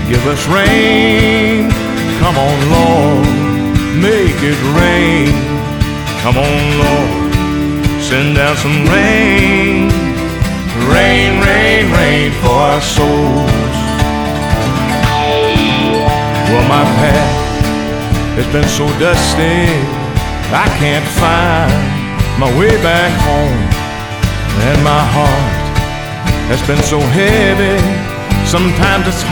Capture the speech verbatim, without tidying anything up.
give us rain. Come on, Lord, make it rain. Come on, Lord, send down some rain. Rain, rain, rain for our souls. Well, my path has been so dusty, I can't find my way back home. And my heart has been so heavy, sometimes it's